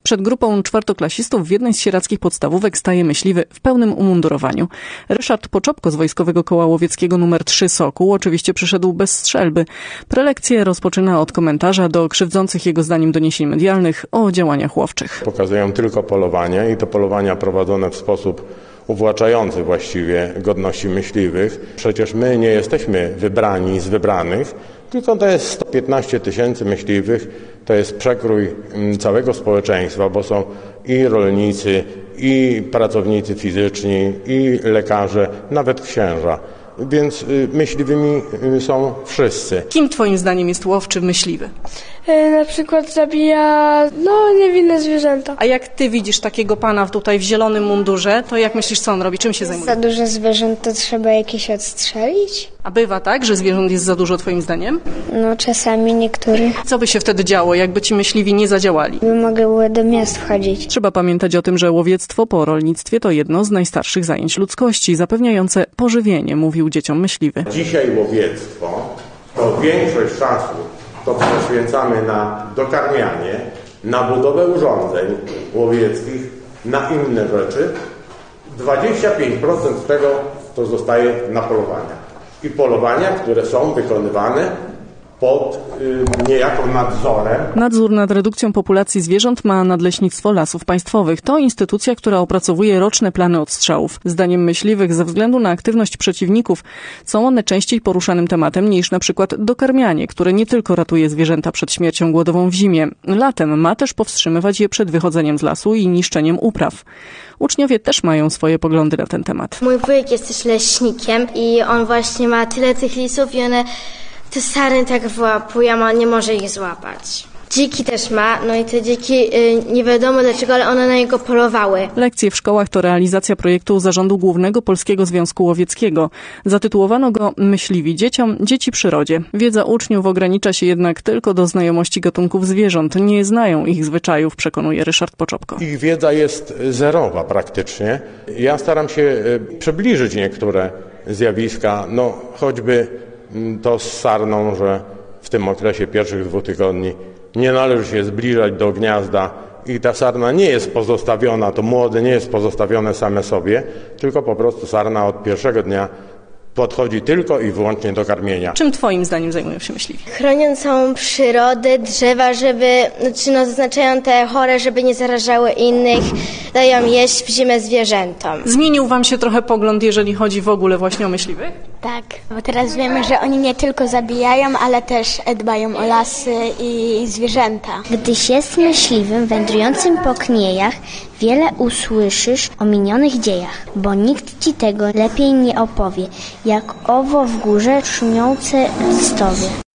Przed grupą czwartoklasistów w jednej z sierackich podstawówek staje myśliwy w pełnym umundurowaniu. Ryszard Poczopko z Wojskowego Koła Łowieckiego nr 3 Sokół oczywiście przyszedł bez strzelby. Prelekcję rozpoczyna od komentarza do krzywdzących jego zdaniem doniesień medialnych o działaniach łowczych. Pokazują tylko polowanie i to polowania prowadzone w sposób uwłaczający właściwie godności myśliwych. Przecież my nie jesteśmy wybrani z wybranych, tylko to jest 115 tysięcy myśliwych, to jest przekrój całego społeczeństwa, bo są i rolnicy, i pracownicy fizyczni, i lekarze, nawet księża. Więc myśliwymi są wszyscy. Kim twoim zdaniem jest łowczy myśliwy? Na przykład zabija niewinne zwierzęta. A jak ty widzisz takiego pana tutaj w zielonym mundurze, to jak myślisz, co on robi? Czym się zajmuje? Za dużo zwierząt, to trzeba jakieś odstrzelić? A bywa tak, że zwierząt jest za dużo twoim zdaniem? No czasami niektórych. Co by się wtedy działo, jakby ci myśliwi nie zadziałali? By mogły do miast wchodzić. Trzeba pamiętać o tym, że łowiectwo po rolnictwie to jedno z najstarszych zajęć ludzkości, zapewniające pożywienie, mówił dzieciom myśliwy. Dzisiaj łowiectwo to większość czasu to poświęcamy na dokarmianie, na budowę urządzeń łowieckich, na inne rzeczy. 25% z tego to zostaje na polowania. I polowania, które są wykonywane pod niejako nadzorem. Nadzór nad redukcją populacji zwierząt ma Nadleśnictwo Lasów Państwowych. To instytucja, która opracowuje roczne plany odstrzałów. Zdaniem myśliwych, ze względu na aktywność przeciwników, są one częściej poruszanym tematem niż na przykład dokarmianie, które nie tylko ratuje zwierzęta przed śmiercią głodową w zimie. Latem ma też powstrzymywać je przed wychodzeniem z lasu i niszczeniem upraw. Uczniowie też mają swoje poglądy na ten temat. Mój wujek jest też leśnikiem i on właśnie ma tyle tych lisów i one te sarny tak wyłapują, a nie może ich złapać. Dziki też ma, no i te dziki nie wiadomo dlaczego, ale one na niego polowały. Lekcje w szkołach to realizacja projektu Zarządu Głównego Polskiego Związku Łowieckiego. Zatytułowano go Myśliwi dzieciom, dzieci przyrodzie. Wiedza uczniów ogranicza się jednak tylko do znajomości gatunków zwierząt. Nie znają ich zwyczajów, przekonuje Ryszard Poczopko. Ich wiedza jest zerowa praktycznie. Ja staram się przybliżyć niektóre zjawiska, choćby to z sarną, że w tym okresie pierwszych 2 tygodni nie należy się zbliżać do gniazda i ta sarna nie jest pozostawiona, to młode nie jest pozostawione same sobie, tylko po prostu sarna od pierwszego dnia podchodzi tylko i wyłącznie do karmienia. Czym twoim zdaniem zajmują się myśliwi? Chronią całą przyrodę, drzewa, zaznaczają te chore, żeby nie zarażały innych, dają jeść w zimę zwierzętom. Zmienił wam się trochę pogląd, jeżeli chodzi w ogóle właśnie o myśliwych? Tak, bo teraz wiemy, że oni nie tylko zabijają, ale też dbają o lasy i zwierzęta. Gdyś jest myśliwym wędrującym po kniejach, wiele usłyszysz o minionych dziejach, bo nikt ci tego lepiej nie opowie, jak owo w górze szumiące listowie.